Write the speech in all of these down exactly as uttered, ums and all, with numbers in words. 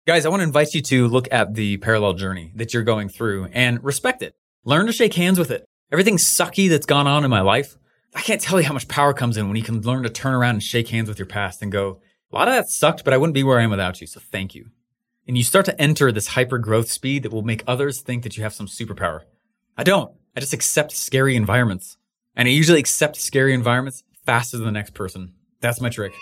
Guys, I want to invite you to look at the parallel journey that you're going through and respect it. Learn to shake hands with it. Everything sucky that's gone on in my life, I can't tell you how much power comes in when you can learn to turn around and shake hands with your past and go, a lot of that sucked, but I wouldn't be where I am without you, so thank you. And you start to enter this hyper growth speed that will make others think that you have some superpower. I don't. I just accept scary environments. And I usually accept scary environments faster than the next person. That's my trick.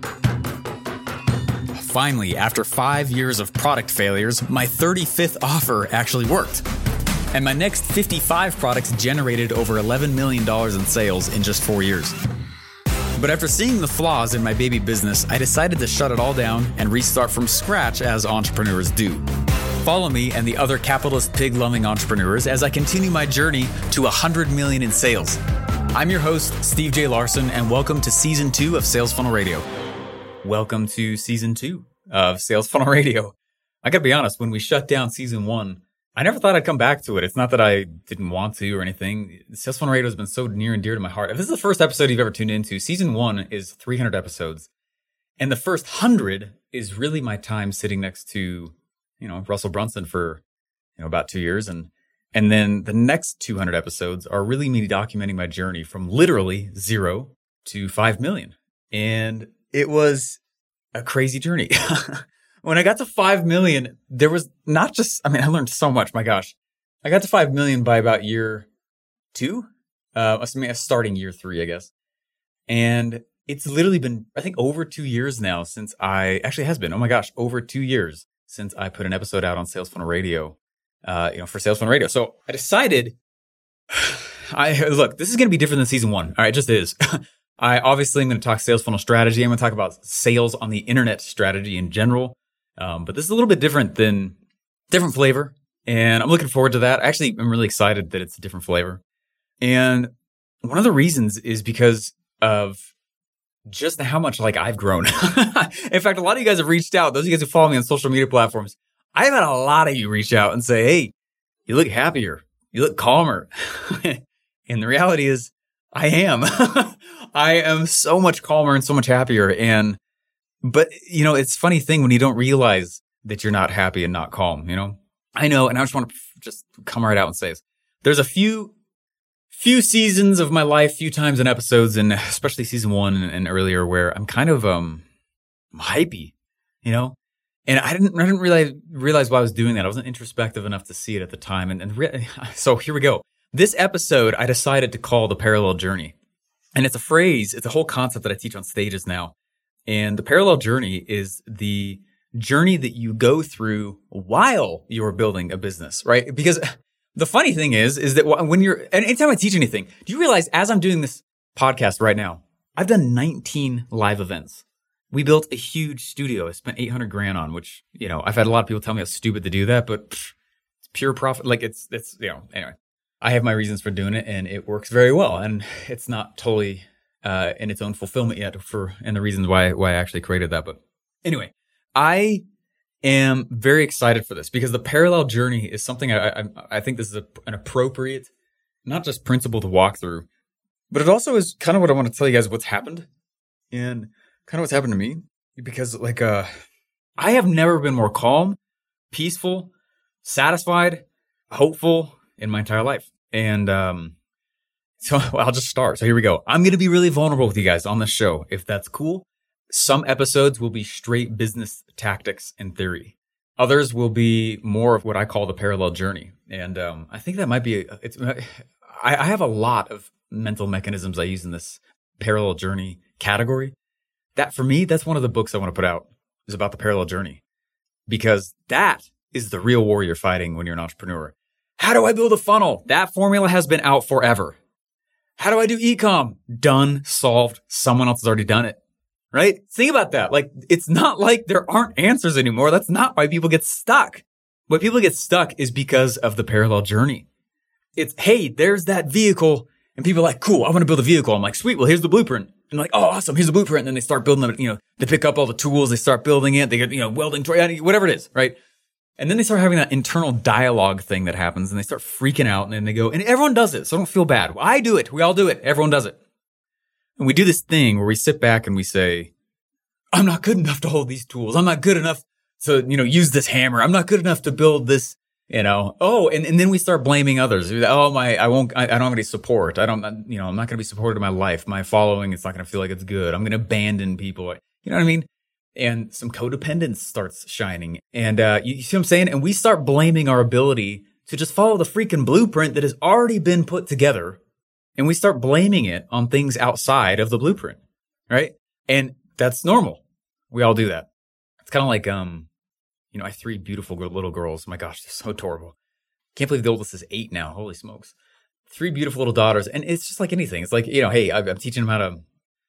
Finally, after five years of product failures, my thirty-fifth offer actually worked. And my next fifty-five products generated over eleven million dollars in sales in just four years. But after seeing the flaws in my baby business, I decided to shut it all down and restart from scratch as entrepreneurs do. Follow me and the other capitalist pig-loving entrepreneurs as I continue my journey to one hundred million in sales. I'm your host, Steve J. Larson, and welcome to Season two of Sales Funnel Radio. Welcome to Season two of Sales Funnel Radio. I gotta be honest, when we shut down Season one, I never thought I'd come back to it. It's not that I didn't want to or anything. Sales Funnel Radio has been so near and dear to my heart. If this is the first episode you've ever tuned into, Season one is three hundred episodes. And the first one hundred is really my time sitting next to, you know, Russell Brunson for, you know, about two years. And and then the next two hundred episodes are really me documenting my journey from literally zero to five million. And it was a crazy journey. When I got to five million, there was not just, I mean, I learned so much. My gosh, I got to five million by about year two, uh, I mean, starting year three, I guess. And it's literally been, I think, over two years now since I actually has been. Oh my gosh, over two years since I put an episode out on Sales Funnel Radio, uh, you know, for Sales Funnel Radio. So I decided, I look, this is going to be different than season one. All right, it just is. I obviously am going to talk sales funnel strategy. I'm going to talk about sales on the internet strategy in general. Um, but this is a little bit different than different flavor. And I'm looking forward to that. Actually, I'm really excited that it's a different flavor. And one of the reasons is because of just how much like I've grown. In fact, a lot of you guys have reached out. Those of you guys who follow me on social media platforms, I've had a lot of you reach out and say, hey, you look happier. You look calmer. And the reality is I am. I am so much calmer and so much happier. And But, you know, it's a funny thing when you don't realize that you're not happy and not calm, you know? I know, and I just want to just come right out and say this. There's a few, few seasons of my life, few times in episodes, and especially season one and, and earlier, where I'm kind of um hypey, you know? And I didn't, I didn't realize, realize why I was doing that. I wasn't introspective enough to see it at the time. And, and re- so here we go. This episode, I decided to call the parallel journey. And it's a phrase, it's a whole concept that I teach on stages now. And the parallel journey is the journey that you go through while you're building a business, right? Because the funny thing is, is that when you're, and anytime I teach anything, do you realize as I'm doing this podcast right now, I've done nineteen live events. We built a huge studio. I spent eight hundred grand on, which, you know, I've had a lot of people tell me how stupid to do that, but pff, it's pure profit. Like it's, it's, you know, anyway, I have my reasons for doing it and it works very well. And it's not totally Uh, in its own fulfillment yet for, and the reasons why, why I actually created that. But anyway, I am very excited for this because the parallel journey is something I, I, I think this is a, an appropriate, not just principle to walk through, but it also is kind of what I want to tell you guys what's happened and kind of what's happened to me because like, uh, I have never been more calm, peaceful, satisfied, hopeful in my entire life. And, um, So well, I'll just start. So here we go. I'm going to be really vulnerable with you guys on this show, if that's cool. Some episodes will be straight business tactics and theory. Others will be more of what I call the parallel journey. And um, I think that might be, a, it's. I, I have a lot of mental mechanisms I use in this parallel journey category. That for me, that's one of the books I want to put out is about the parallel journey. Because that is the real war you're fighting when you're an entrepreneur. How do I build a funnel? That formula has been out forever. How do I do e-com? Done, solved. Someone else has already done it, right? Think about that. Like, it's not like there aren't answers anymore. That's not why people get stuck. Why people get stuck is because of the parallel journey. It's, hey, there's that vehicle. And people are like, cool, I want to build a vehicle. I'm like, sweet, well, here's the blueprint. And like, oh, awesome, here's the blueprint. And then they start building them, you know, they pick up all the tools, they start building it. They get, you know, welding, whatever it is, right? And then they start having that internal dialogue thing that happens and they start freaking out and then they go, and everyone does it. So don't feel bad. Well, I do it. We all do it. Everyone does it. And we do this thing where we sit back and we say, I'm not good enough to hold these tools. I'm not good enough to, you know, use this hammer. I'm not good enough to build this, you know. Oh, and, and then we start blaming others. Oh, my, I won't, I, I don't have any support. I don't, you know, I'm not going to be supported in my life. My following, it's not going to feel like it's good. I'm going to abandon people. You know what I mean? And some codependence starts shining. And, uh, you, you see what I'm saying? And we start blaming our ability to just follow the freaking blueprint that has already been put together. And we start blaming it on things outside of the blueprint, right? And that's normal. We all do that. It's kind of like, um, you know, I have three beautiful little girls. My gosh, they're so adorable. Can't believe the oldest is eight now. Holy smokes. Three beautiful little daughters. And it's just like anything. It's like, you know, hey, I'm teaching them how to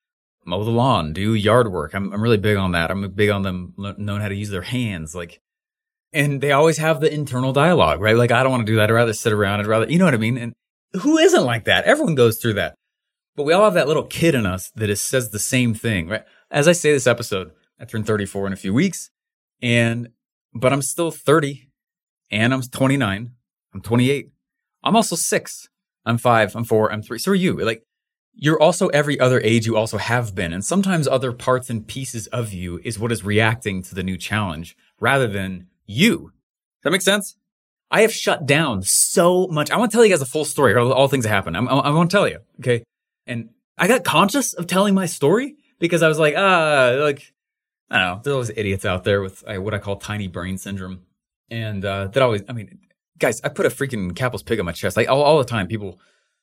mow the lawn, do yard work. I'm, I'm really big on that. I'm big on them knowing how to use their hands. Like, and they always have the internal dialogue, right? Like, I don't want to do that. I'd rather sit around. I'd rather, you know what I mean? And who isn't like that? Everyone goes through that. But we all have that little kid in us that is, says the same thing, right? As I say this episode, I turn thirty-four in a few weeks, and, but I'm still thirty, and I'm twenty-nine, I'm twenty-eight. I'm also six, I'm five, I'm four, I'm three. So are you. Like, you're also every other age you also have been. And sometimes other parts and pieces of you is what is reacting to the new challenge rather than you. Does that make sense? I have shut down so much. I want to tell you guys a full story, all, all things that happen. I'm, I, I want to tell you, okay? And I got conscious of telling my story because I was like, ah, like, I don't know. There's all these idiots out there with uh, what I call tiny brain syndrome. And uh, that always, I mean, guys, I put a freaking Cappell's pig on my chest. Like all, all the time, people,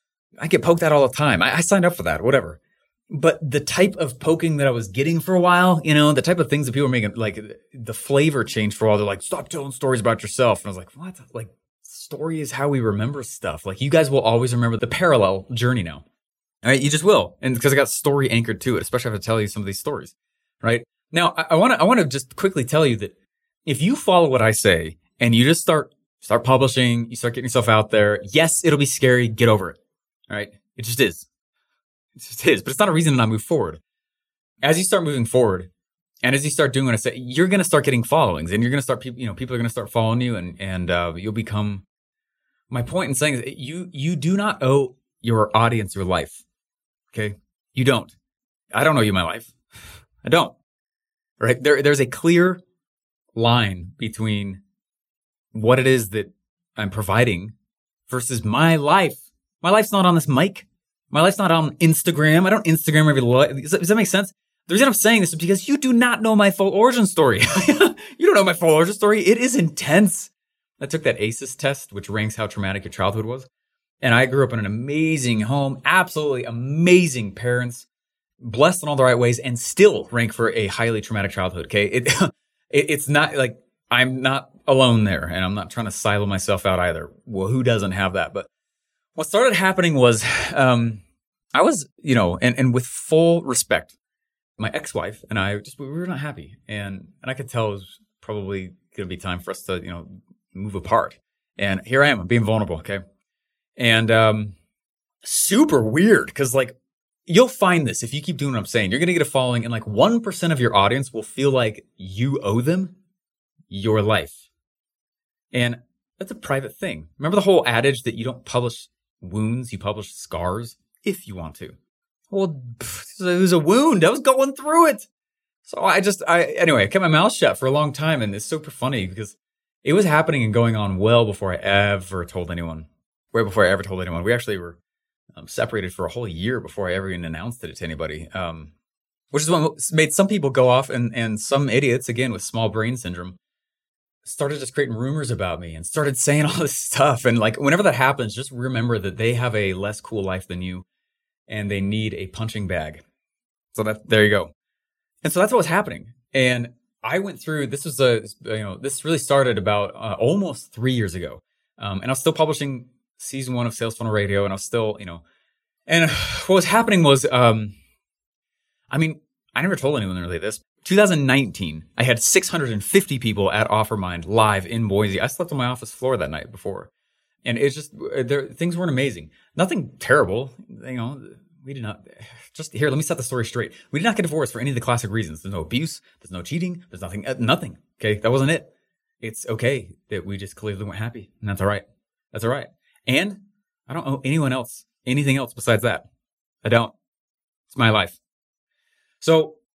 I get poked at all the time. I, I signed up for that, whatever. But the type of poking that I was getting for a while, you know, the type of things that people are making, like the flavor changed for a while. They're like, stop telling stories about yourself. And I was like, what? Like, story is how we remember stuff. Like, you guys will always remember the parallel journey now. All right, you just will. And because I got story anchored to it, especially if I have to tell you some of these stories, right? Now, I want to I want to just quickly tell you that if you follow what I say and you just start start publishing, you start getting yourself out there, yes, it'll be scary. Get over it. All right? It just is. It just is. But it's not a reason to not move forward. As you start moving forward, and as you start doing what I say, you're going to start getting followings, and you're going to start people. You know, people are going to start following you, and and uh, you'll become. My point in saying is, you you do not owe your audience your life. Okay, you don't. I don't owe you my life. I don't. Right? There, there's a clear line between what it is that I'm providing versus my life. My life's not on this mic. My life's not on Instagram. I don't Instagram every life. Does that, does that make sense? The reason I'm saying this is because you do not know my full origin story. You don't know my full origin story. It is intense. I took that A C Es test, which ranks how traumatic your childhood was. And I grew up in an amazing home, absolutely amazing parents, blessed in all the right ways, and still rank for a highly traumatic childhood. Okay. It, it it's not like I'm not alone there, and I'm not trying to silo myself out either. Well, who doesn't have that? But what started happening was, um, I was, you know, and, and with full respect, my ex-wife and I just, we were not happy. And, and I could tell it was probably going to be time for us to, you know, move apart. And here I am, I'm being vulnerable. Okay. And, um, super weird. Cause like, you'll find this if you keep doing what I'm saying, you're going to get a following, and like one percent of your audience will feel like you owe them your life. And that's a private thing. Remember the whole adage that you don't publish wounds, you publish scars if you want to. Well, it was a wound. I was going through it. So I just, I, anyway, I kept my mouth shut for a long time. And it's super funny because it was happening and going on well before I ever told anyone. Way before I ever told anyone. We actually were um, separated for a whole year before I ever even announced it to anybody. Um, which is what made some people go off, and, and some idiots, again, with small brain syndrome, started just creating rumors about me and started saying all this stuff. And like, whenever that happens, just remember that they have a less cool life than you, and they need a punching bag. So that, there you go. And so that's what was happening. And I went through, this was a, you know, this really started about uh, almost three years ago. Um, and I was still publishing season one of Sales Funnel Radio, and I was still, you know, and what was happening was, um, I mean, I never told anyone really this. two thousand nineteen, I had six hundred fifty people at OfferMind live in Boise. I slept on my office floor that night before. And it's just, there, things weren't amazing. Nothing terrible. You know, we did not, just here, let me set the story straight. We did not get divorced for any of the classic reasons. There's no abuse. There's no cheating. There's nothing, uh, nothing. Okay. That wasn't it. It's okay that we just clearly weren't happy. And that's all right. That's all right. And I don't owe anyone else anything else besides that. I don't. It's my life. So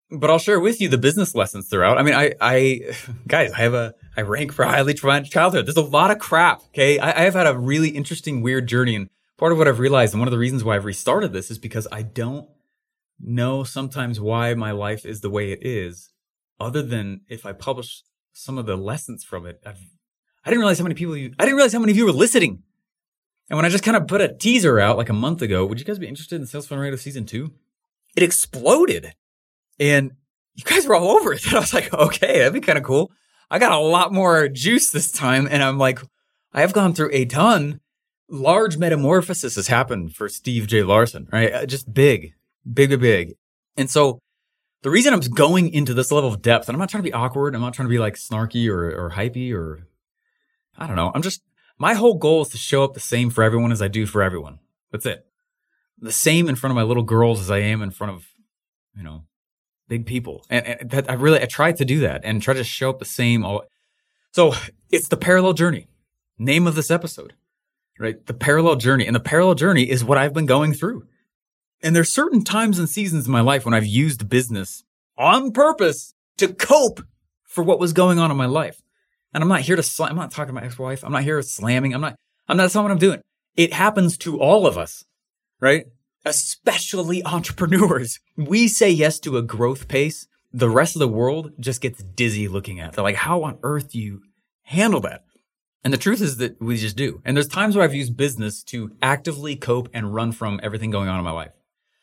but I'll share with you the business lessons throughout. I mean, I, I, guys, I have a, I rank for highly traumatic childhood. There's a lot of crap. Okay. I, I've had a really interesting, weird journey. And part of what I've realized, and one of the reasons why I've restarted this, is because I don't know sometimes why my life is the way it is, other than if I publish some of the lessons from it. I've, I didn't realize how many people you, I didn't realize how many of you were listening. And when I just kind of put a teaser out like a month ago, would you guys be interested in Sales Funnel Radio Season two? It exploded. And you guys were all over it. And I was like, okay, that'd be kind of cool. I got a lot more juice this time. And I'm like, I have gone through a ton. Large metamorphosis has happened for Steve J. Larsen, right? Just big, big, big, big. And so the reason I'm going into this level of depth, and I'm not trying to be awkward. I'm not trying to be like snarky or, or hypey or I don't know. I'm just, my whole goal is to show up the same for everyone as I do for everyone. That's it. The same in front of my little girls as I am in front of, you know, big people. And, and that I really, I tried to do that and try to show up the same. All, so it's the parallel journey. Name of this episode, right? The parallel journey. And the parallel journey is what I've been going through. And there's certain times and seasons in my life when I've used business on purpose to cope for what was going on in my life. And I'm not here to, sl- I'm not talking to my ex-wife. I'm not here slamming. I'm not, I'm not, that's not what I'm doing. It happens to all of us, right? Especially entrepreneurs. We say yes to a growth pace. The rest of the world just gets dizzy looking at it. They're like, how on earth do you handle that? And the truth is that we just do. And there's times where I've used business to actively cope and run from everything going on in my life.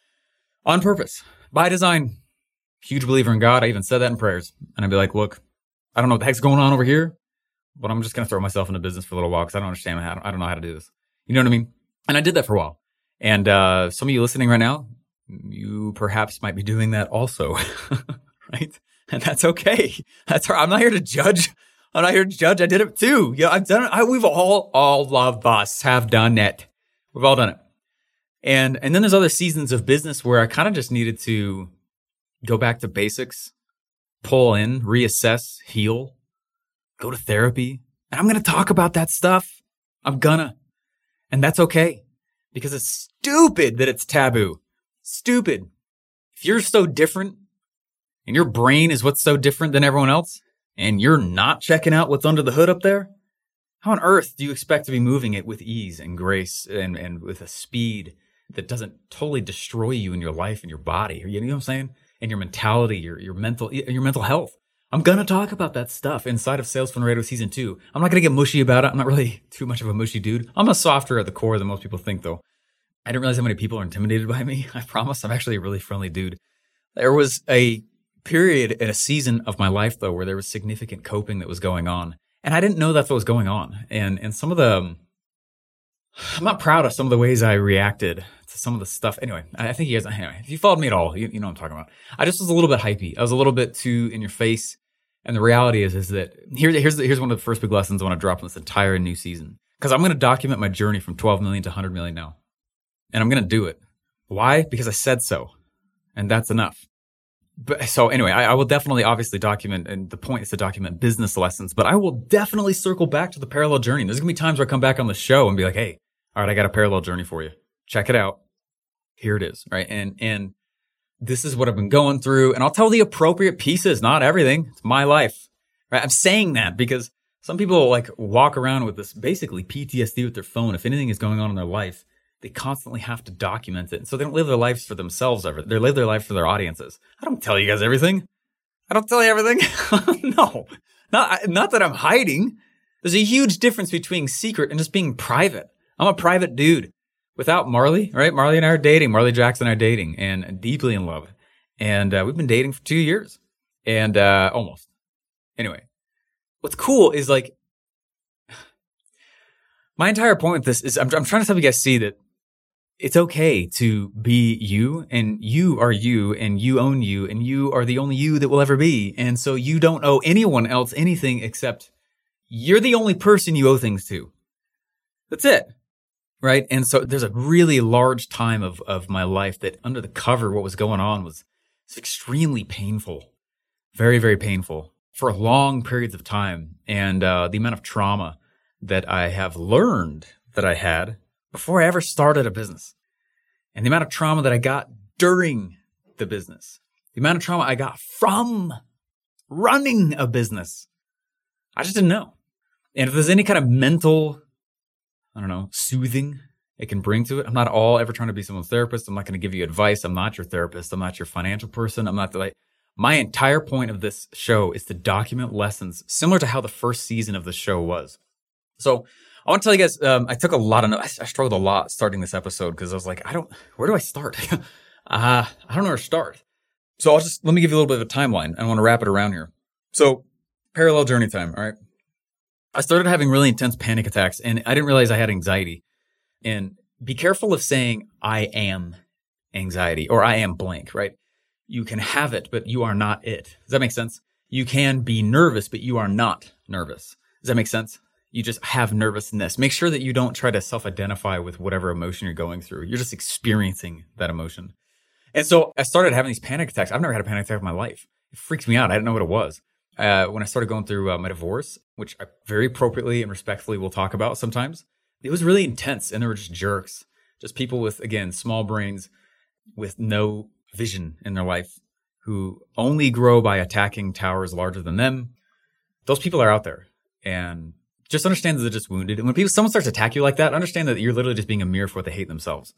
On purpose, by design. Huge believer in God. I even said that in prayers. And I'd be like, look, I don't know what the heck's going on over here, but I'm just going to throw myself into business for a little while because I don't understand how, I don't know how to do this. You know what I mean? And I did that for a while. And uh some of you listening right now, you perhaps might be doing that also, right? And that's okay. That's I'm not here to judge. I'm not here to judge. I did it too. Yeah, I've done it. I, we've all, all of us have done it. We've all done it. And and then there's other seasons of business where I kind of just needed to go back to basics, pull in, reassess, heal, go to therapy. And I'm going to talk about that stuff. I'm gonna. And that's okay. Because it's stupid that it's taboo. Stupid. If you're so different and your brain is what's so different than everyone else and you're not checking out what's under the hood up there, how on earth do you expect to be moving it with ease and grace and, and with a speed that doesn't totally destroy you in your life and your body? You know what I'm saying? And your mentality, your, your mental, your mental health. I'm going to talk about that stuff inside of Sales Funnel Radio Season two. I'm not going to get mushy about it. I'm not really too much of a mushy dude. I'm a softer at the core than most people think, though. I didn't realize how many people are intimidated by me. I promise. I'm actually a really friendly dude. There was a period in a season of my life, though, where there was significant coping that was going on. And I didn't know that's what was going on. And and some of the, I'm not proud of some of the ways I reacted to some of the stuff. Anyway, I think you guys, anyway, if you followed me at all, you, you know what I'm talking about. I just was a little bit hypey. I was a little bit too in your face. And the reality is, is that here, here's, here's one of the first big lessons I want to drop in this entire new season. Because I'm going to document my journey from twelve million to one hundred million now. And I'm going to do it. Why? Because I said so. And that's enough. But so anyway, I, I will definitely obviously document, and the point is to document business lessons, but I will definitely circle back to the parallel journey. There's going to be times where I come back on the show and be like, hey, all right, I got a parallel journey for you. Check it out. Here it is. Right. And, and this is what I've been going through. And I'll tell the appropriate pieces, not everything. It's my life. Right. I'm saying that because some people like walk around with this basically P T S D with their phone. If anything is going on in their life, they constantly have to document it. So they don't live their lives for themselves ever. They live their life for their audiences. I don't tell you guys everything. I don't tell you everything. No, not, not that I'm hiding. There's a huge difference between secret and just being private. I'm a private dude. Without Marley, right? Marley and I are dating. Marley Jackson and I are dating and deeply in love. And uh, we've been dating for two years and uh, almost. Anyway, what's cool is like, my entire point with this is I'm, I'm trying to help you guys see that it's okay to be you, and you are you, and you own you, and you are the only you that will ever be. And so you don't owe anyone else anything except you're the only person you owe things to. That's it. Right. And so there's a really large time of, of my life that under the cover, what was going on was extremely painful, very, very painful for long periods of time. And uh, the amount of trauma that I have learned that I had before I ever started a business, and the amount of trauma that I got during the business The amount of trauma I got from running a business, I just didn't know. And if there's any kind of mental, I don't know, soothing it can bring to it, I'm not all ever trying to be someone's therapist. I'm not going to give you advice. I'm not your therapist. I'm not your financial person. I'm not the, like, my entire point of this show is to document lessons similar to how the first season of the show was. So I want to tell you guys, um, I took a lot of notes. I struggled a lot starting this episode because I was like, I don't, where do I start? uh, I don't know where to start. So I'll just, let me give you a little bit of a timeline. I want to wrap it around here. So parallel journey time. All right. I started having really intense panic attacks and I didn't realize I had anxiety. And be careful of saying I am anxiety or I am blank, right? You can have it, but you are not it. Does that make sense? You can be nervous, but you are not nervous. Does that make sense? You just have nervousness. Make sure that you don't try to self-identify with whatever emotion you're going through. You're just experiencing that emotion. And so I started having these panic attacks. I've never had a panic attack in my life. It freaked me out. I didn't know what it was. Uh, when I started going through uh, my divorce, which I very appropriately and respectfully will talk about sometimes, it was really intense. And there were just jerks, just people with, again, small brains with no vision in their life who only grow by attacking towers larger than them. Those people are out there. And just understand that they're just wounded. And when people, someone starts to attack you like that, understand that you're literally just being a mirror for what they hate themselves.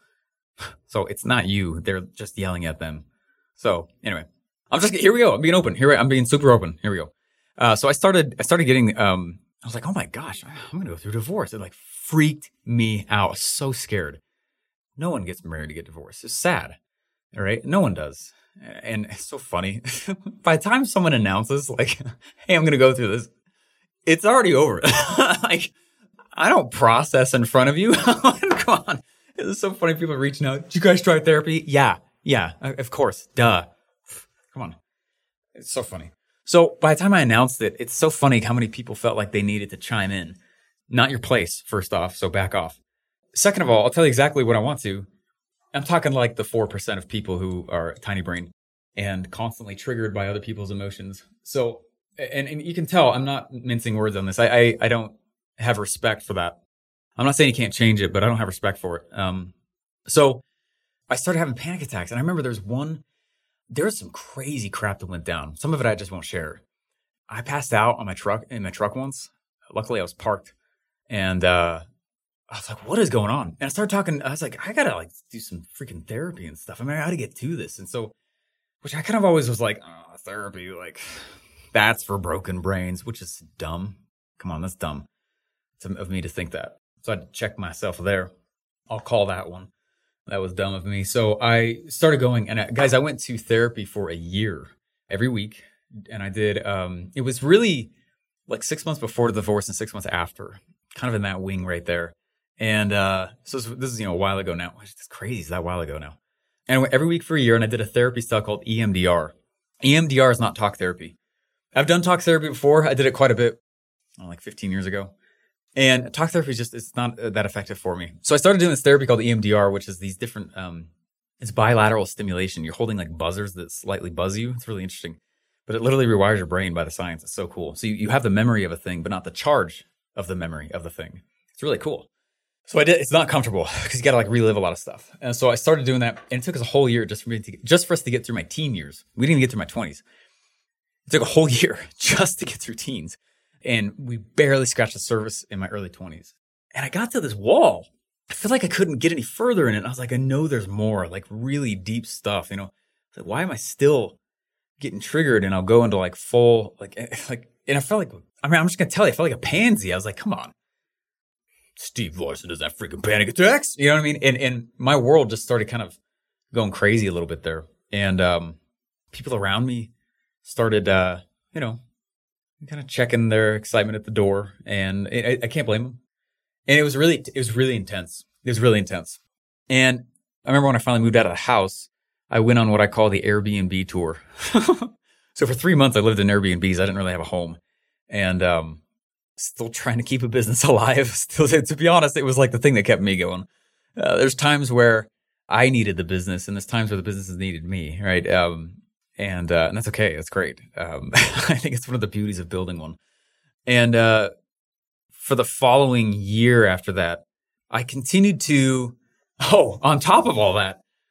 So it's not you. They're just yelling at them. So anyway, I'm just, here we go. I'm being open. Here, I'm being super open. Here we go. Uh, so I started, I started getting, um, I was like, oh my gosh, I'm going to go through divorce. It like freaked me out. I was so scared. No one gets married to get divorced. It's sad. All right. No one does. And it's so funny. By the time someone announces like, hey, I'm going to go through this, it's already over. Like, I don't process in front of you. Come on. It's so funny. People are reaching out. Did you guys try therapy? Yeah. Yeah. Of course. Duh. Come on. It's so funny. So by the time I announced it, it's so funny how many people felt like they needed to chime in. Not your place, first off. So back off. Second of all, I'll tell you exactly what I want to. I'm talking like the four percent of people who are tiny brain and constantly triggered by other people's emotions. So, and, and you can tell I'm not mincing words on this. I, I, I don't have respect for that. I'm not saying you can't change it, but I don't have respect for it. Um, so I started having panic attacks. And I remember there's one, there was some crazy crap that went down. Some of it I just won't share. I passed out on my truck, in my truck once. Luckily I was parked and, uh, I was like, what is going on? And I started talking, I was like, I gotta like do some freaking therapy and stuff. I mean, I gotta get to this. And so, which I kind of always was like, oh, therapy, like that's for broken brains, which is dumb. Come on, that's dumb of me to think that. So I had to check myself there. I'll call that one. That was dumb of me. So I started going, and I, guys, I went to therapy for a year every week. And I did, um, it was really like six months before the divorce and six months after, kind of in that wing right there. And uh, so this, this is, you know, a while ago now. It's crazy. It's that while ago now. And I went every week for a year, and I did a therapy style called E M D R. E M D R is not talk therapy. I've done talk therapy before. I did it quite a bit, oh, like fifteen years ago. And talk therapy is just, it's not that effective for me. So I started doing this therapy called E M D R, which is these different, um, it's bilateral stimulation. You're holding like buzzers that slightly buzz you. It's really interesting. But it literally rewires your brain by the science. It's so cool. So you, you have the memory of a thing, but not the charge of the memory of the thing. It's really cool. So I did, it's not comfortable because you got to like relive a lot of stuff. And so I started doing that, and it took us a whole year just for me to get, just for us to get through my teen years. We didn't even get through my twenties. It took a whole year just to get through teens. And we barely scratched the surface in my early twenties. And I got to this wall. I feel like I couldn't get any further in it. And I was like, I know there's more, like really deep stuff, you know. Like, why am I still getting triggered? And I'll go into like full, like, like, and I felt like, I mean, I'm just going to tell you, I felt like a pansy. I was like, come on. Steve Larson doesn't have freaking panic attacks. You know what I mean? And and my world just started kind of going crazy a little bit there. And um, people around me started, uh, you know, kind of checking their excitement at the door. And I, I can't blame them. And it was really, it was really intense. It was really intense. And I remember when I finally moved out of the house, I went on what I call the Airbnb tour. So for three months, I lived in Airbnbs. I didn't really have a home. And um, still trying to keep a business alive. Still, to be honest, it was like the thing that kept me going. Uh, there's times where I needed the business, and there's times where the businesses needed me, right? Um, and uh, and that's okay. That's great. Um, I think it's one of the beauties of building one. And uh, for the following year after that, I continued to, oh, on top of all that,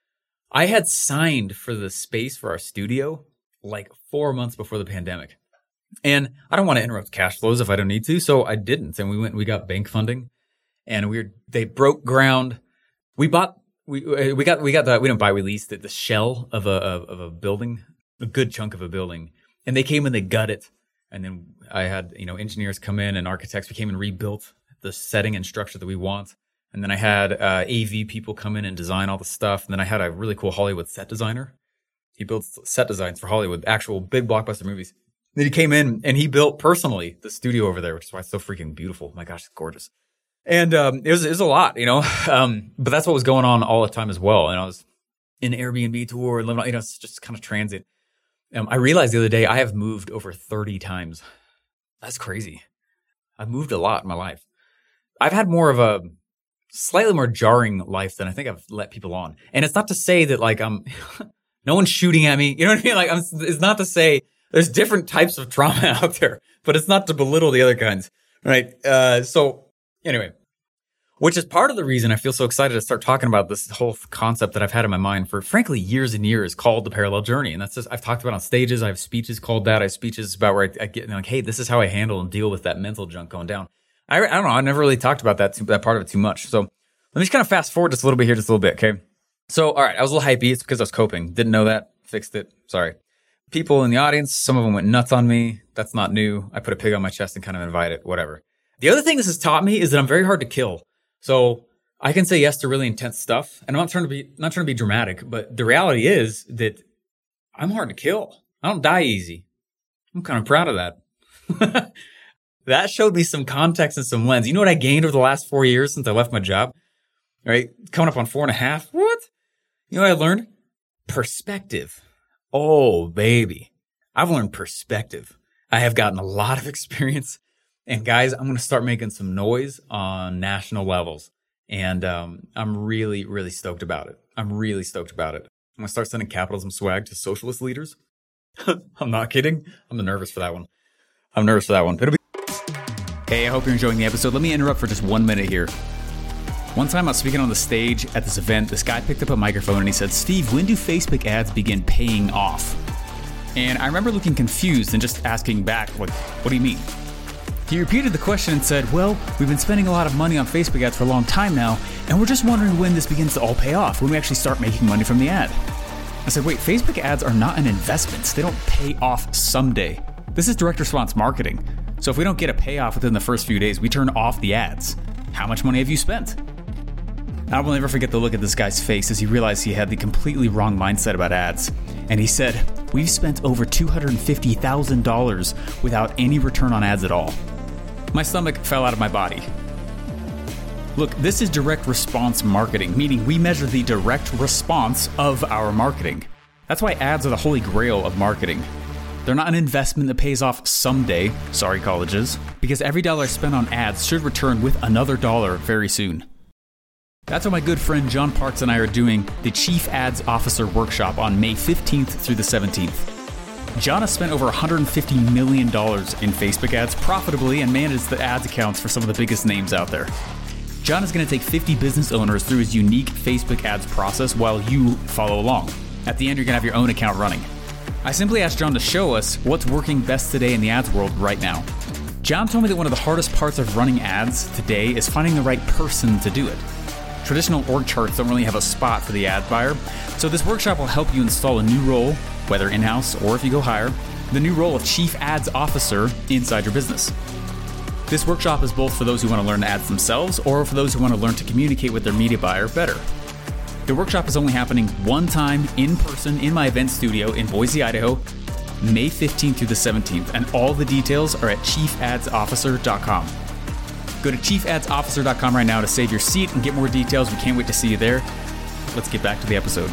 I had signed for the space for our studio like four months before the pandemic. And I don't want to interrupt cash flows if I don't need to, so I didn't. And we went, we got bank funding, and we were, they broke ground. We bought, we we got, we got the, we didn't buy, we leased it, the shell of a of, of a building, a good chunk of a building. And they came and they gut it. And then I had, you know, engineers come in and architects. We came and rebuilt the setting and structure that we want. And then I had uh, A V people come in and design all the stuff. And then I had a really cool Hollywood set designer. He builds set designs for Hollywood, actual big blockbuster movies. Then he came in and he built personally the studio over there, which is why it's so freaking beautiful. My gosh, it's gorgeous. And um, it was it was a lot, you know. Um, but that's what was going on all the time as well. And I was in an Airbnb tour, living, you know, it's just kind of transient. Um, I realized the other day I have moved over thirty times. That's crazy. I've moved a lot in my life. I've had more of a slightly more jarring life than I think I've let people on. And it's not to say that like I'm, no one's shooting at me. You know what I mean? Like I'm, it's not to say there's different types of trauma out there, but it's not to belittle the other kinds, right? Uh, so anyway, which is part of the reason I feel so excited to start talking about this whole concept that I've had in my mind for, frankly, years and years, called the parallel journey. And that's just, I've talked about on stages. I have speeches called that. I have speeches about where I, I get like, hey, this is how I handle and deal with that mental junk going down. I, I don't know. I never really talked about that, too, that part of it too much. So let me just kind of fast forward just a little bit here, just a little bit. Okay. So, all right. I was a little hypey. It's because I was coping. Didn't know that. Fixed it. Sorry. People in the audience, some of them went nuts on me. That's not new. I put a pig on my chest and kind of invited, whatever. The other thing this has taught me is that I'm very hard to kill. So I can say yes to really intense stuff. And I'm not trying to be, not trying to be dramatic, but the reality is that I'm hard to kill. I don't die easy. I'm kind of proud of that. That showed me some context and some lens. You know what I gained over the last four years since I left my job? Right? Coming up on four and a half. What? You know what I learned? Perspective. Oh, baby. I've learned perspective. I have gotten a lot of experience. And guys, I'm going to start making some noise on national levels. And um, I'm really, really stoked about it. I'm really stoked about it. I'm going to start sending capitalism swag to socialist leaders. I'm not kidding. I'm nervous for that one. I'm nervous for that one. It'll be. Hey, I hope you're enjoying the episode. Let me interrupt for just one minute here. One time I was speaking on the stage at this event, this guy picked up a microphone and he said, Steve, when do Facebook ads begin paying off? And I remember looking confused and just asking back, like, what do you mean? He repeated the question and said, well, we've been spending a lot of money on Facebook ads for a long time now, and we're just wondering when this begins to all pay off, when we actually start making money from the ad. I said, wait, Facebook ads are not an investment. They don't pay off someday. This is direct response marketing. So if we don't get a payoff within the first few days, we turn off the ads. How much money have you spent? I will never forget the look at this guy's face as he realized he had the completely wrong mindset about ads. And he said, we've spent over two hundred fifty thousand dollars without any return on ads at all. My stomach fell out of my body. Look, this is direct response marketing, meaning we measure the direct response of our marketing. That's why ads are the holy grail of marketing. They're not an investment that pays off someday, sorry colleges, because every dollar spent on ads should return with another dollar very soon. That's why my good friend John Parks and I are doing the Chief Ads Officer Workshop on May fifteenth through the seventeenth. John has spent over one hundred fifty million dollars in Facebook ads profitably and managed the ads accounts for some of the biggest names out there. John is going to take fifty business owners through his unique Facebook ads process while you follow along. At the end, you're going to have your own account running. I simply asked John to show us what's working best today in the ads world right now. John told me that one of the hardest parts of running ads today is finding the right person to do it. Traditional org charts don't really have a spot for the ad buyer, so this workshop will help you install a new role, whether in-house or if you go hire, the new role of Chief Ads Officer inside your business. This workshop is both for those who want to learn ads themselves or for those who want to learn to communicate with their media buyer better. The workshop is only happening one time in person in my event studio in Boise, Idaho, May fifteenth through the seventeenth, and all the details are at chief ads officer dot com. Go to chief ads officer dot com right now to save your seat and get more details. We can't wait to see you there. Let's get back to the episode.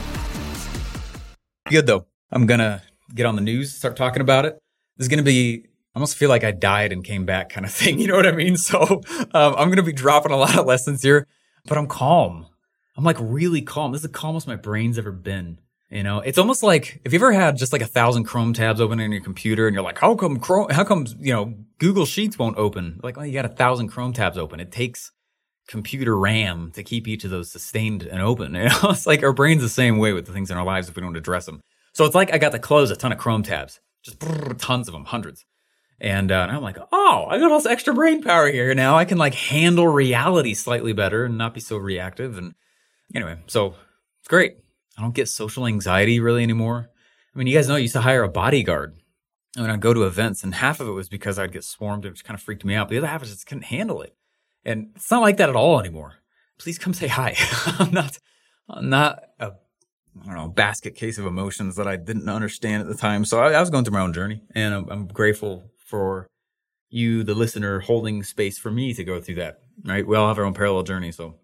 Good though. I'm going to get on the news, start talking about it. This is going to be, I almost feel like I died and came back kind of thing. You know what I mean? So um, I'm going to be dropping a lot of lessons here, but I'm calm. I'm like really calm. This is the calmest my brain's ever been. You know, it's almost like if you ever had just like a thousand Chrome tabs open in your computer and you're like, how come Chrome, how come, you know, Google Sheets won't open? Like, well, you got a thousand Chrome tabs open. It takes, computer RAM to keep each of those sustained and open. You know, it's like our brain's the same way with the things in our lives if we don't address them. So it's like I got to close a ton of Chrome tabs, just brrr, tons of them, hundreds. And, uh, and I'm like, oh, I got all this extra brain power here. Now I can like handle reality slightly better and not be so reactive. And anyway, so it's great. I don't get social anxiety really anymore. I mean, you guys know I used to hire a bodyguard when I'd go to events, and half of it was because I'd get swarmed, which kind of freaked me out. But the other half is just couldn't handle it. And it's not like that at all anymore. Please come say hi. I'm not, I'm not a, I don't know, basket case of emotions that I didn't understand at the time. So I, I was going through my own journey, and I'm, I'm grateful for you, the listener, holding space for me to go through that, right? We all have our own parallel journey. So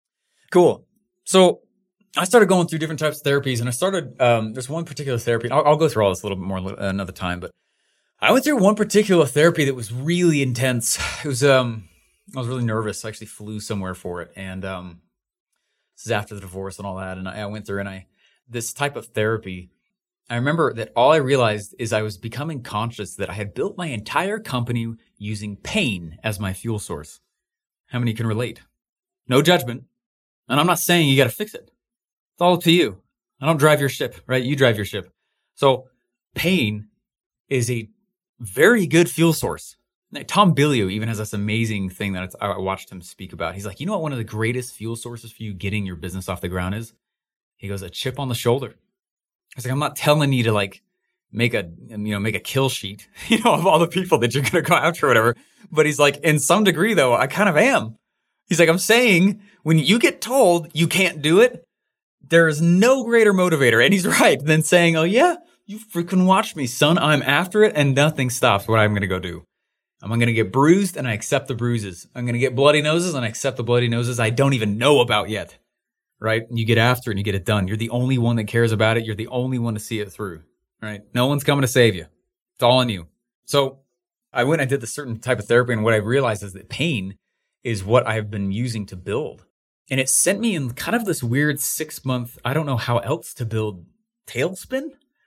cool. So I started going through different types of therapies, and I started, um, there's one particular therapy. I'll, I'll go through all this a little bit more another time, but I went through one particular therapy that was really intense. It was, um, I was really nervous. I actually flew somewhere for it. And, um, this is after the divorce and all that. And I, I went through and I, this type of therapy, I remember that all I realized is I was becoming conscious that I had built my entire company using pain as my fuel source. How many can relate? No judgment. And I'm not saying you got to fix it. It's all up to you. I don't drive your ship, right? You drive your ship. So pain is a very good fuel source. Now, Tom Bilyeu even has this amazing thing that I watched him speak about. He's like, you know what one of the greatest fuel sources for you getting your business off the ground is? He goes, a chip on the shoulder. He's like, I'm not telling you to like make a, you know, make a kill sheet, you know, of all the people that you're going to go after or whatever. But he's like, in some degree though, I kind of am. He's like, I'm saying when you get told you can't do it, there is no greater motivator. And he's right than saying, oh yeah, you freaking watch me, son. I'm after it and nothing stops what I'm going to go do. I'm going to get bruised and I accept the bruises. I'm going to get bloody noses and I accept the bloody noses I don't even know about yet. Right? You get after it and you get it done. You're the only one that cares about it. You're the only one to see it through. Right? No one's coming to save you. It's all on you. So I went and I did this certain type of therapy, and what I realized is that pain is what I've been using to build. And it sent me in kind of this weird six month, I don't know how else to build tailspin.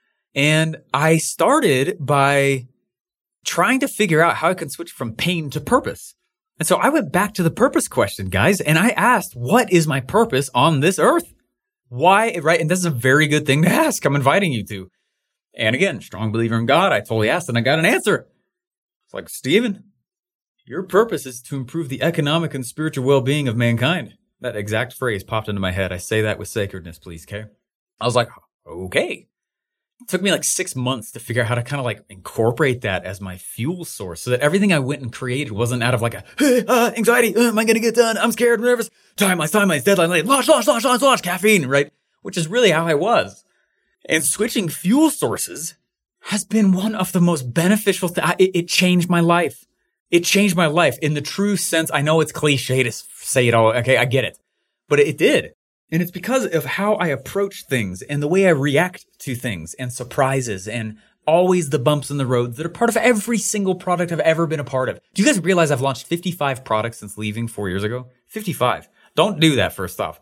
And I started by trying to figure out how I can switch from pain to purpose. And so I went back to the purpose question, guys, and I asked, what is my purpose on this earth? Why, right? And this is a very good thing to ask. I'm inviting you to. And again, strong believer in God, I totally asked and I got an answer. It's like, Stephen, your purpose is to improve the economic and spiritual well-being of mankind. That exact phrase popped into my head. I say that with sacredness, please, okay? I was like, okay. It took me like six months to figure out how to kind of like incorporate that as my fuel source so that everything I went and created wasn't out of like a, hey, uh, anxiety, uh, am I going to get done? I'm scared, I'm nervous, timelines, timelines, deadline, late, launch, launch, launch, launch, launch, caffeine, right? Which is really how I was. And switching fuel sources has been one of the most beneficial things. It, it changed my life. It changed my life in the true sense. I know it's cliche to say it all. Okay, I get it. But it, it did. And it's because of how I approach things and the way I react to things and surprises and always the bumps in the road that are part of every single product I've ever been a part of. Do you guys realize I've launched fifty-five products since leaving four years ago? fifty-five. Don't do that first off.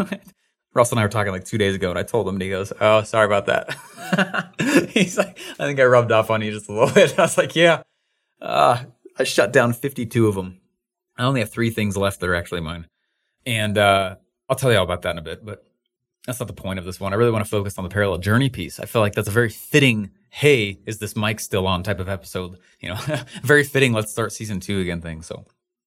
Russell and I were talking like two days ago and I told him and he goes, oh, sorry about that. He's like, I think I rubbed off on you just a little bit. I was like, yeah, uh, I shut down fifty-two of them. I only have three things left that are actually mine. And, uh, I'll tell you all about that in a bit, but that's not the point of this one. I really want to focus on the parallel journey piece. I feel like that's a very fitting, hey, is this mic still on type of episode, you know, very fitting. Let's start season two again thing. So,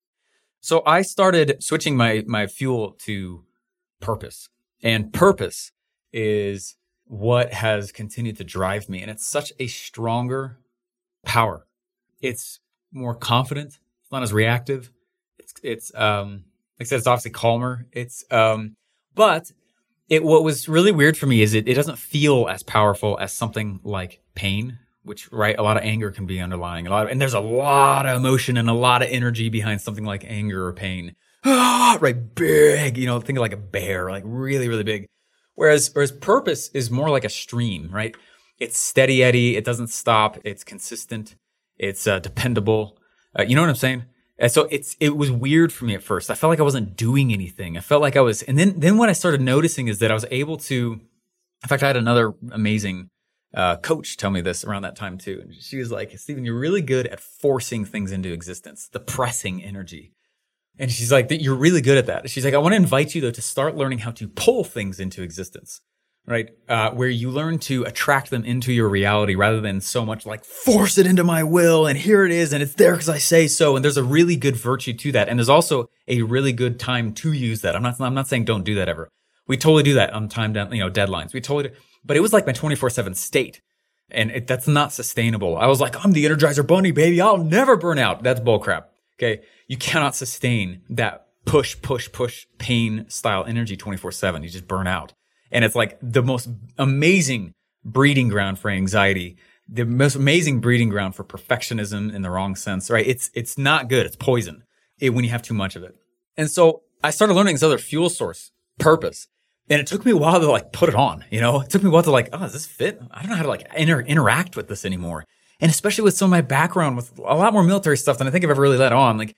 so I started switching my, my fuel to purpose, and purpose is what has continued to drive me. And it's such a stronger power. It's more confident. It's not as reactive. It's, it's, um, like I said, it's obviously calmer. It's, um, but it, what was really weird for me is it, it doesn't feel as powerful as something like pain, which, right, a lot of anger can be underlying. A lot of, and there's a lot of emotion and a lot of energy behind something like anger or pain. Ah, right, big, you know, think of like a bear, like really, really big. Whereas, whereas purpose is more like a stream, right? It's steady eddy. It doesn't stop. It's consistent. It's uh, dependable. Uh, you know what I'm saying? And so it's, it was weird for me at first. I felt like I wasn't doing anything. I felt like I was, and then, then what I started noticing is that I was able to, in fact, I had another amazing, uh, coach tell me this around that time too. And she was like, Stephen, you're really good at forcing things into existence, the pressing energy. And she's like, you're really good at that. She's like, I want to invite you though to start learning how to pull things into existence, right? Uh, where you learn to attract them into your reality rather than so much like force it into my will and here it is and it's there because I say so. And there's a really good virtue to that. And there's also a really good time to use that. I'm not, I'm not saying don't do that ever. We totally do that on time down, you know, deadlines. We totally do. But it was like my twenty-four seven state. And it, that's not sustainable. I was like, I'm the Energizer Bunny, baby. I'll never burn out. That's bullcrap. Okay. You cannot sustain that push, push, push pain style energy twenty-four seven. You just burn out. And it's like the most amazing breeding ground for anxiety, the most amazing breeding ground for perfectionism in the wrong sense, right? It's, it's not good. It's poison it, when you have too much of it. And so I started learning this other fuel source, purpose. And it took me a while to like put it on, you know, it took me a while to like, oh, does this fit? I don't know how to like inter- interact with this anymore. And especially with some of my background with a lot more military stuff than I think I've ever really let on. Like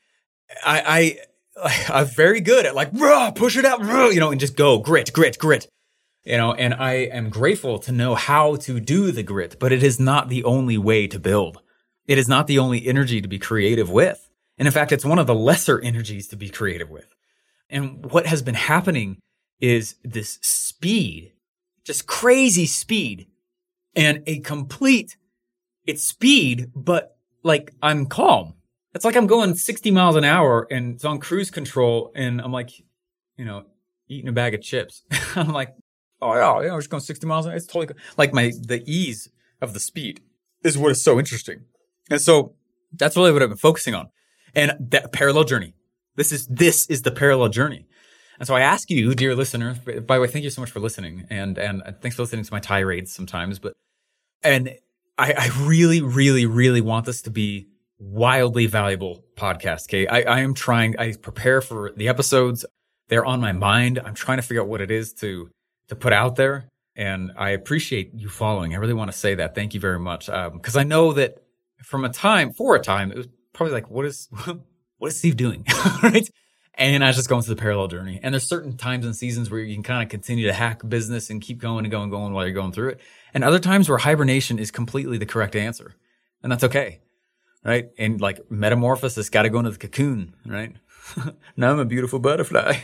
I, I, I'm very good at like, rah, push it out, rah, you know, and just go grit, grit, grit, you know, and I am grateful to know how to do the grit, but it is not the only way to build. It is not the only energy to be creative with. And in fact, it's one of the lesser energies to be creative with. And what has been happening is this speed, just crazy speed and a complete, it's speed, but like I'm calm. It's like I'm going sixty miles an hour and it's on cruise control and I'm like, you know, eating a bag of chips. I'm like, oh yeah, yeah, we're just going sixty miles an hour. It's totally good. Like my, the ease of the speed is what is so interesting. And so that's really what I've been focusing on. And that parallel journey. This is, this is the parallel journey. And so I ask you, dear listener, by the way, thank you so much for listening. And, and thanks for listening to my tirades sometimes, but, and I, I really, really, really want this to be wildly valuable podcast. Okay. I, I am trying, I prepare for the episodes. They're on my mind. I'm trying to figure out what it is to, to put out there. And I appreciate you following. I really want to say that. Thank you very much. Um, cause I know that from a time, for a time, it was probably like, what is, what is Steve doing? Right. And I was just going through the parallel journey. And there's certain times and seasons where you can kind of continue to hack business and keep going and going and going while you're going through it. And other times where hibernation is completely the correct answer. And that's okay. Right? And like metamorphosis, got to go into the cocoon, right? Now I'm a beautiful butterfly.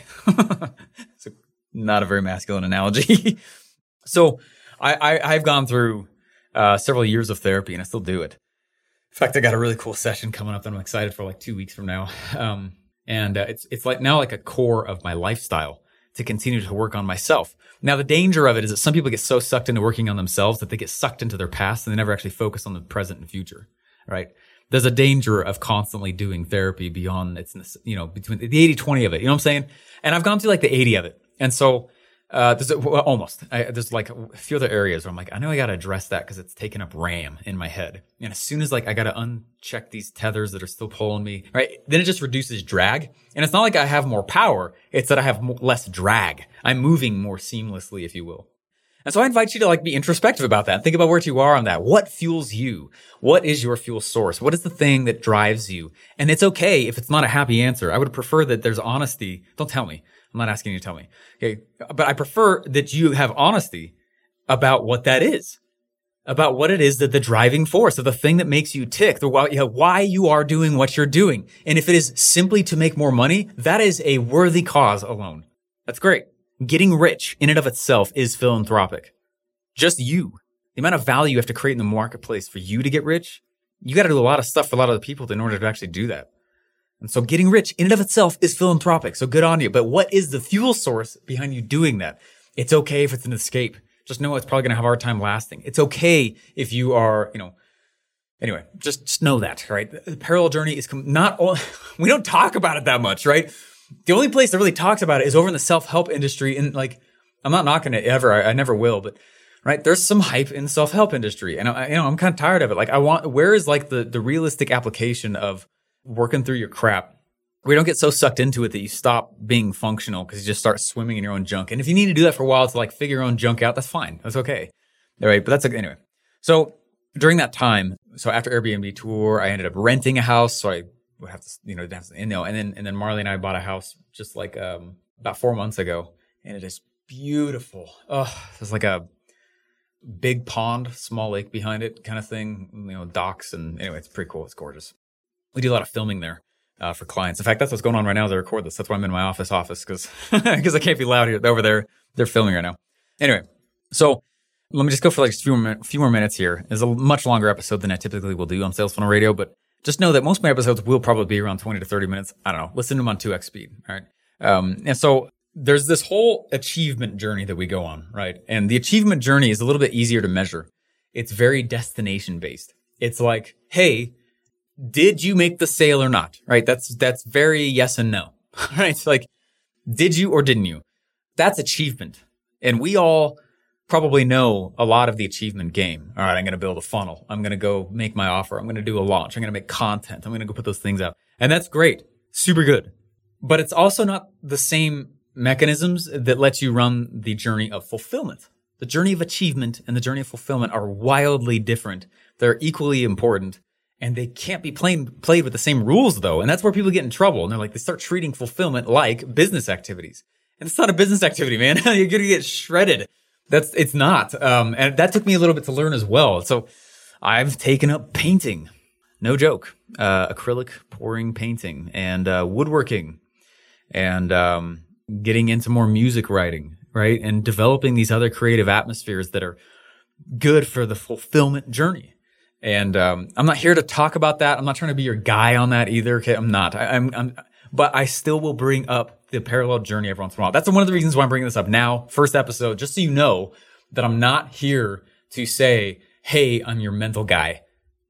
It's a, not a very masculine analogy. So I, I, I've gone through uh, several years of therapy and I still do it. In fact, I got a really cool session coming up that I'm excited for like two weeks from now. Um, And uh, it's it's like now like a core of my lifestyle to continue to work on myself. Now, the danger of it is that some people get so sucked into working on themselves that they get sucked into their past and they never actually focus on the present and future, right? There's a danger of constantly doing therapy beyond its, you know, between the eighty twenty of it. You know what I'm saying? And I've gone through like the eighty of it. And so uh, there's a, well, almost. I, there's like a few other areas where I'm like, I know I got to address that because it's taking up RAM in my head. And as soon as like I got to uncheck these tethers that are still pulling me, right? Then it just reduces drag. And it's not like I have more power. It's that I have more, less drag. I'm moving more seamlessly, if you will. And so I invite you to like be introspective about that. Think about where you are on that. What fuels you? What is your fuel source? What is the thing that drives you? And it's okay if it's not a happy answer. I would prefer that there's honesty. Don't tell me. I'm not asking you to tell me. Okay. But I prefer that you have honesty about what that is, about what it is that the driving force of the thing that makes you tick, the why, you know, why you are doing what you're doing. And if it is simply to make more money, that is a worthy cause alone. That's great. Getting rich in and of itself is philanthropic. Just you. The amount of value you have to create in the marketplace for you to get rich, you got to do a lot of stuff for a lot of the people in order to actually do that. And so getting rich in and of itself is philanthropic. So good on you. But what is the fuel source behind you doing that? It's okay if it's an escape. Just know it's probably going to have a hard time lasting. It's okay if you are, you know, anyway, just, just know that, right? The parallel journey is com- not all, we don't talk about it that much, right? The only place that really talks about it is over in the self-help industry. And like, I'm not knocking it ever. I, I never will, but right. There's some hype in the self-help industry. And I, you know, I'm kind of tired of it. Like I want, where is like the, the realistic application of working through your crap? We don't get so sucked into it that you stop being functional because you just start swimming in your own junk. And if you need to do that for a while to like figure your own junk out, that's fine. That's okay. All right. But that's okay. Anyway. So during that time, so after Airbnb tour, I ended up renting a house. So I would have to, you know, have to, you know, and then, and then Marley and I bought a house just like, um, about four months ago, and it is beautiful. Oh, there's like a big pond, small lake behind it kind of thing, you know, docks. And anyway, it's pretty cool. It's gorgeous. We do a lot of filming there. uh, for clients. In fact, that's what's going on right now as I record this. That's why I'm in my office office because because I can't be loud here over there. They're filming right now. Anyway, so let me just go for like a few more, few more minutes here. It's a much longer episode than I typically will do on Sales Funnel Radio, but just know that most of my episodes will probably be around twenty to thirty minutes. I don't know. Listen to them on two X speed. All right. Um, and so there's this whole achievement journey that we go on, right? And the achievement journey is a little bit easier to measure. It's very destination based. It's like, hey, did you make the sale or not? Right? That's, that's very yes and no, right? It's like, did you or didn't you? That's achievement. And we all probably know a lot of the achievement game. All right, I'm going to build a funnel. I'm going to go make my offer. I'm going to do a launch. I'm going to make content. I'm going to go put those things out. And that's great. Super good. But it's also not the same mechanisms that let you run the journey of fulfillment. The journey of achievement and the journey of fulfillment are wildly different. They're equally important. And they can't be played, played with the same rules, though. And that's where people get in trouble. And they're like, they start treating fulfillment like business activities. And it's not a business activity, man. You're going to get shredded. That's, it's not. Um, and that took me a little bit to learn as well. So I've taken up painting. No joke. Uh, acrylic pouring painting and, uh, woodworking and, um, getting into more music writing, right? And developing these other creative atmospheres that are good for the fulfillment journey. And, um, I'm not here to talk about that. I'm not trying to be your guy on that either. Okay. I'm not. I, I'm, I'm, but I still will bring up the parallel journey every once in a while. That's one of the reasons why I'm bringing this up now. First episode, just so you know that I'm not here to say, hey, I'm your mental guy.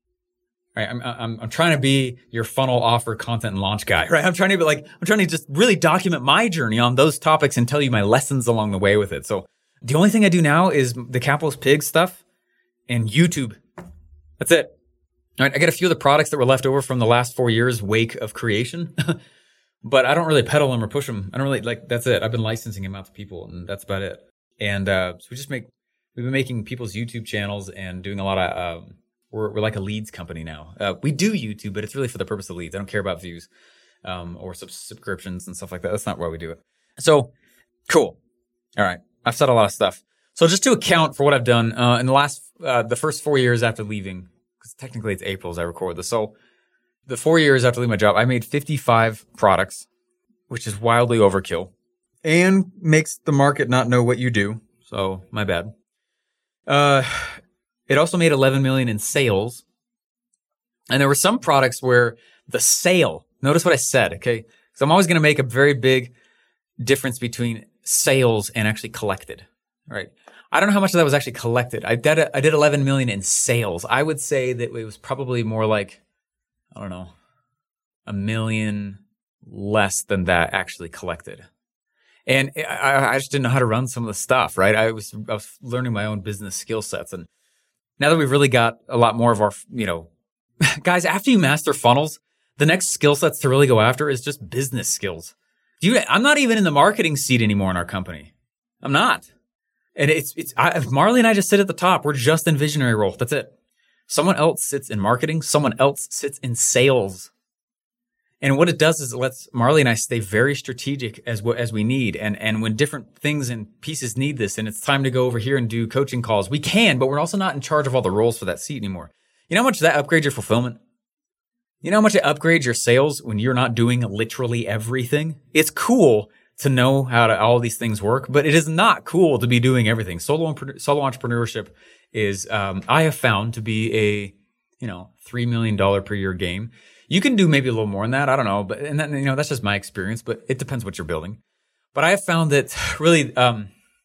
Right? I'm, I'm, I'm trying to be your funnel offer content and launch guy, right? I'm trying to be like, I'm trying to just really document my journey on those topics and tell you my lessons along the way with it. So the only thing I do now is the Capitalist Pig stuff and YouTube. That's it. All right. I got a few of the products that were left over from the last four years wake of creation. But I don't really peddle them or push them. I don't really like, that's it. I've been licensing them out to people and that's about it. And, uh, so we just make, we've been making people's YouTube channels and doing a lot of, um, we're, we're like a leads company now. Uh, we do YouTube, but it's really for the purpose of leads. I don't care about views, um, or sub- subscriptions and stuff like that. That's not why we do it. So cool. All right. I've said a lot of stuff. So just to account for what I've done, uh, in the last, uh, the first four years after leaving, because technically it's April as I record this. So, the four years after leaving my job, I made fifty-five products, which is wildly overkill and makes the market not know what you do. So my bad. Uh, it also made eleven million in sales. And there were some products where the sale, notice what I said, okay? So I'm always going to make a very big difference between sales and actually collected, right? I don't know how much of that was actually collected. I did, I did eleven million in sales. I would say that it was probably more like, I don't know, a million less than that actually collected. And I, I just didn't know how to run some of the stuff, right? I was, I was learning my own business skill sets. And now that we've really got a lot more of our, you know, guys, after you master funnels, the next skill sets to really go after is just business skills. Dude, I'm not even in the marketing seat anymore in our company. I'm not. And it's, it's, I, Marley and I just sit at the top. We're just in visionary role. That's it. Someone else sits in marketing. Someone else sits in sales. And what it does is it lets Marley and I stay very strategic as what, as we need. And, and when different things and pieces need this and it's time to go over here and do coaching calls, we can, but we're also not in charge of all the roles for that seat anymore. You know how much that upgrades your fulfillment? You know how much it upgrades your sales when you're not doing literally everything? It's cool to know how to, all these things work, but it is not cool to be doing everything. Solo, solo entrepreneurship is, um, I have found to be a, you know, three million dollars per year game. You can do maybe a little more than that. I don't know. But, and then, you know, that's just my experience, but it depends what you're building. But I have found that really, um,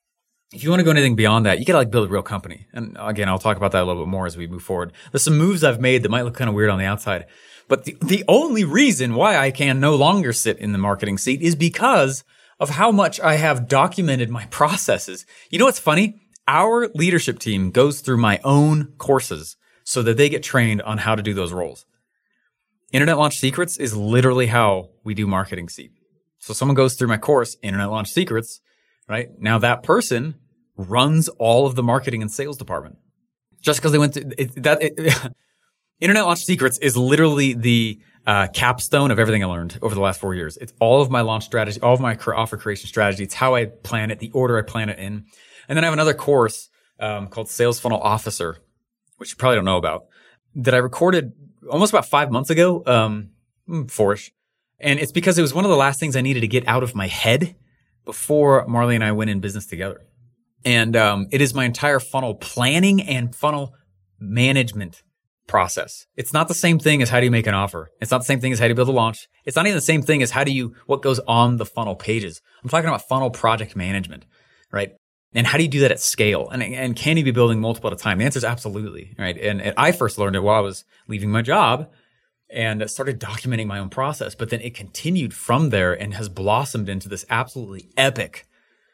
if you want to go anything beyond that, you gotta like build a real company. And again, I'll talk about that a little bit more as we move forward. There's some moves I've made that might look kind of weird on the outside. But the, the only reason why I can no longer sit in the marketing seat is because of how much I have documented my processes. You know what's funny? Our leadership team goes through my own courses so that they get trained on how to do those roles. Internet Launch Secrets is literally how we do marketing seat. So someone goes through my course, Internet Launch Secrets, right? Now that person runs all of the marketing and sales department. Just because they went to it, that, it, Internet Launch Secrets is literally the uh, capstone of everything I learned over the last four years. It's all of my launch strategy, all of my offer creation strategy. It's how I plan it, the order I plan it in. And then I have another course um, called Sales Funnel Officer, which you probably don't know about, that I recorded almost about five months ago, um, four-ish. And it's because it was one of the last things I needed to get out of my head before Marley and I went in business together. And um, it is my entire funnel planning and funnel management process. It's not the same thing as how do you make an offer. It's not the same thing as how do you build a launch. It's not even the same thing as how do you, what goes on the funnel pages. I'm talking about funnel project management, right? And how do you do that at scale? And, and can you be building multiple at a time? The answer is absolutely, right? And, and I first learned it while I was leaving my job and started documenting my own process. But then it continued from there and has blossomed into this absolutely epic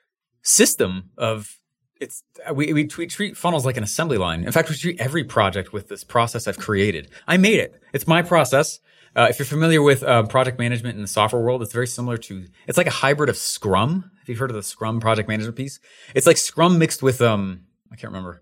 system of it's, we, we, we treat funnels like an assembly line. In fact, we treat every project with this process I've created. I made it. It's my process. Uh, if you're familiar with uh, project management in the software world, it's very similar to, it's like a hybrid of Scrum. Have you heard of the Scrum project management piece? It's like Scrum mixed with, um, I can't remember.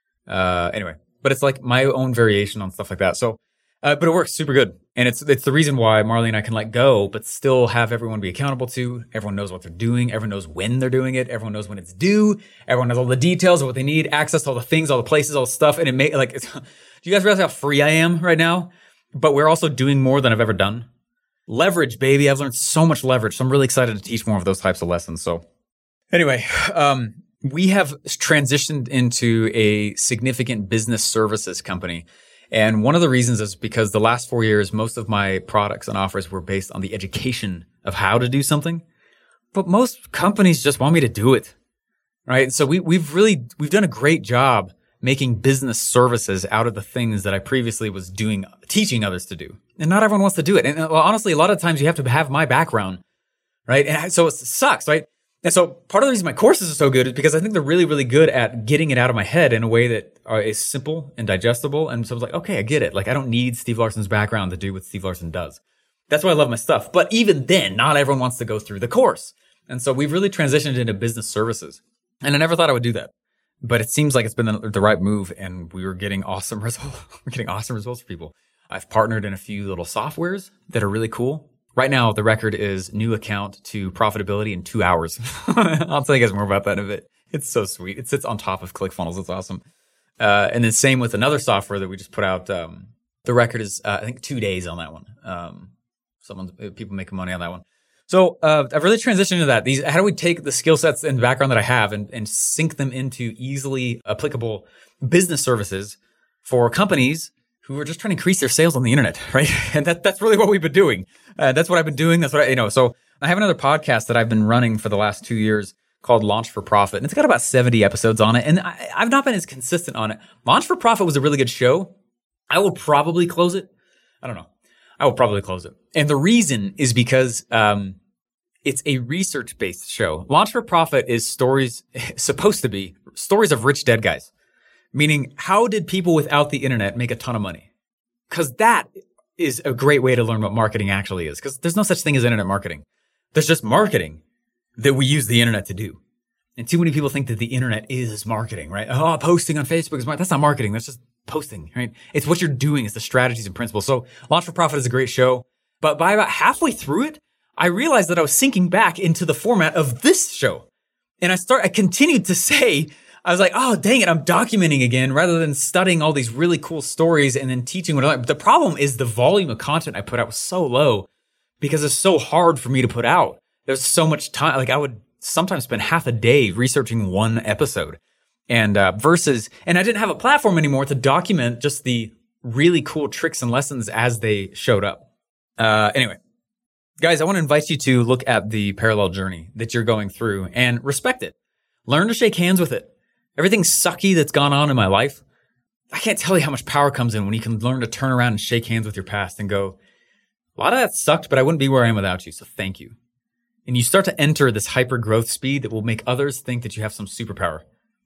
Uh, anyway, but it's like my own variation on stuff like that. So, uh, but it works super good. And it's, it's the reason why Marley and I can let go, but still have everyone be accountable to. Everyone knows what they're doing. Everyone knows when they're doing it. Everyone knows when it's due. Everyone knows all the details of what they need, access to all the things, all the places, all the stuff. And it may, like, it's, do you guys realize how free I am right now? But we're also doing more than I've ever done. Leverage, baby. I've learned so much leverage. So I'm really excited to teach more of those types of lessons. So anyway, um, we have transitioned into a significant business services company. And one of the reasons is because the last four years, most of my products and offers were based on the education of how to do something. But most companies just want me to do it, right? So we, we've really, we've done a great job making business services out of the things that I previously was doing, teaching others to do. And not everyone wants to do it. And well, honestly, a lot of times you have to have my background, right? And so it sucks, right? And so part of the reason my courses are so good is because I think they're really, really good at getting it out of my head in a way that uh, is simple and digestible. And so I was like, okay, I get it. Like I don't need Steve Larson's background to do what Steve Larson does. That's why I love my stuff. But even then, not everyone wants to go through the course. And so we've really transitioned into business services. And I never thought I would do that. But it seems like it's been the, the right move and we were getting awesome results. We're getting awesome results for people. I've partnered in a few little softwares that are really cool. Right now, the record is new account to profitability in two hours. I'll tell you guys more about that in a bit. It's so sweet. It sits on top of ClickFunnels. It's awesome. Uh, and then same with another software that we just put out. Um, the record is, uh, I think, two days on that one. Um, someone, people making money on that one. So uh, I've really transitioned into that. These, how do we take the skill sets and background that I have and, and sync them into easily applicable business services for companies who are just trying to increase their sales on the internet, right? And that, that's really what we've been doing. Uh, that's what I've been doing. That's what I, you know, so I have another podcast that I've been running for the last two years called Launch for Profit. And it's got about seventy episodes on it. And I, I've not been as consistent on it. Launch for Profit was a really good show. I will probably close it. I don't know. I will probably close it. And the reason is because, um, it's a research-based show. Launch for Profit is stories, supposed to be stories of rich dead guys. Meaning, how did people without the internet make a ton of money? Because that is a great way to learn what marketing actually is. Because there's no such thing as internet marketing. There's just marketing that we use the internet to do. And too many people think that the internet is marketing, right? Oh, posting on Facebook is marketing. That's not marketing. That's just posting, right? It's what you're doing. It's the strategies and principles. So Launch for Profit is a great show. But by about halfway through it, I realized that I was sinking back into the format of this show. And I start, I continued to say, I was like, oh, dang it, I'm documenting again rather than studying all these really cool stories and then teaching what I learned. But the problem is the volume of content I put out was so low because it's so hard for me to put out. There's so much time. Like I would sometimes spend half a day researching one episode and, uh, versus, and I didn't have a platform anymore to document just the really cool tricks and lessons as they showed up. Uh, anyway, guys, I want to invite you to look at the parallel journey that you're going through and respect it. Learn to shake hands with it. Everything sucky that's gone on in my life, I can't tell you how much power comes in when you can learn to turn around and shake hands with your past and go, a lot of that sucked, but I wouldn't be where I am without you, so thank you. And you start to enter this hyper growth speed that will make others think that you have some superpower.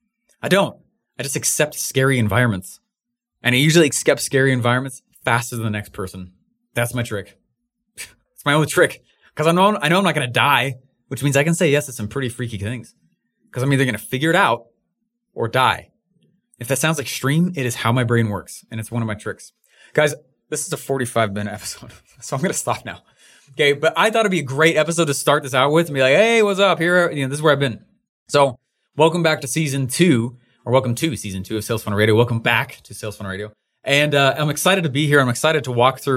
I don't. I just accept scary environments. And I usually accept scary environments faster than the next person. That's my trick. It's my only trick. Because I know, I know I'm not going to die, which means I can say yes to some pretty freaky things. Because I'm either going to figure it out or die. If that sounds extreme, it is how my brain works. And it's one of my tricks. Guys, this is a forty-five minute episode. So I'm going to stop now. Okay. But I thought it'd be a great episode to start this out with and be like, hey, what's up? Here, you know, this is where I've been. So welcome back to season two, or welcome to season two of Sales Funnel Radio. Welcome back to Sales Funnel Radio. And, uh, I'm excited to be here. I'm excited to walk through,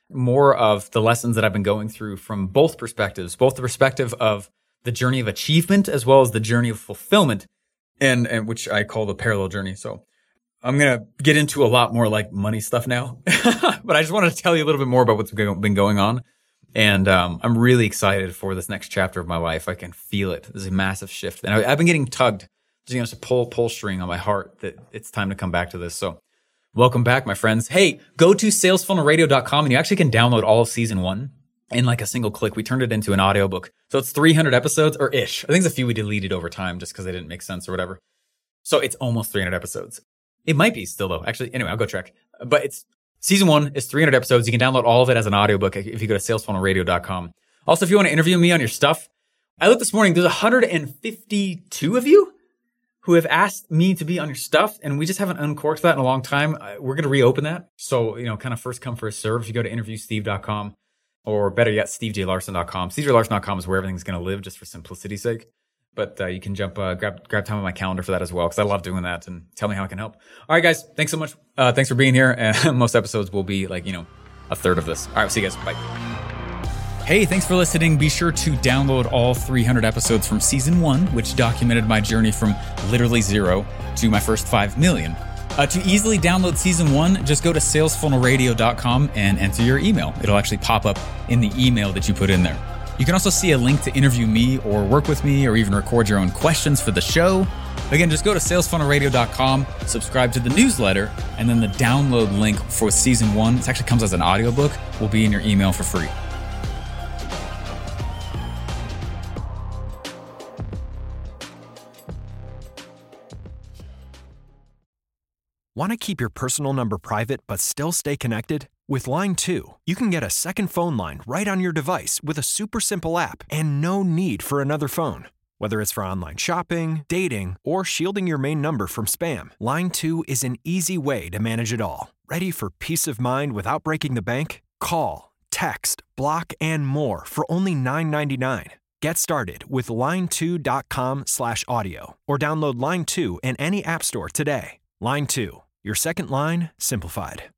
more of the lessons that I've been going through from both perspectives, both the perspective of the journey of achievement as well as the journey of fulfillment, and, and which I call the parallel journey. So I'm going to get into a lot more like money stuff now, but I just wanted to tell you a little bit more about what's been going on. And um, I'm really excited for this next chapter of my life. I can feel it. There's a massive shift. And I, I've been getting tugged. You know, it's a pull, pull string on my heart that it's time to come back to this. So welcome back, my friends. Hey, go to sales funnel radio dot com and you actually can download all of season one in like a single click. We turned it into an audiobook. So it's three hundred episodes or ish. I think there's a few we deleted over time just because they didn't make sense or whatever. So it's almost three hundred episodes. It might be still though. Actually, anyway, I'll go check. But it's season one is three hundred episodes. You can download all of it as an audiobook if you go to sales funnel radio dot com. Also, if you want to interview me on your stuff, I looked this morning, there's one hundred fifty-two of you who have asked me to be on your stuff, and we just haven't uncorked that in a long time. We're going to reopen that. So, you know, kind of first come, first serve. If you go to interview steve dot com, or better yet, steve j larson dot com. steve j larson dot com is where everything's going to live, just for simplicity's sake. But uh, you can jump, uh, grab, grab time on my calendar for that as well, because I love doing that, and tell me how I can help. All right, guys, thanks so much. Uh, thanks for being here. And most episodes will be like, you know, a third of this. All right, we'll see you guys. Bye. Hey, thanks for listening. Be sure to download all three hundred episodes from season one, which documented my journey from literally zero to my first five million. Uh, to easily download season one, just go to sales funnel radio dot com and enter your email. It'll actually pop up in the email that you put in there. You can also see a link to interview me or work with me or even record your own questions for the show. Again, just go to sales funnel radio dot com, subscribe to the newsletter, and then the download link for season one, it actually comes as an audiobook, will be in your email for free. Want to keep your personal number private but still stay connected? With Line two, you can get a second phone line right on your device with a super simple app and no need for another phone. Whether it's for online shopping, dating, or shielding your main number from spam, Line two is an easy way to manage it all. Ready for peace of mind without breaking the bank? Call, text, block, and more for only nine ninety-nine. Get started with line two dot com slash audio or download Line two in any app store today. Line two. Your second line simplified.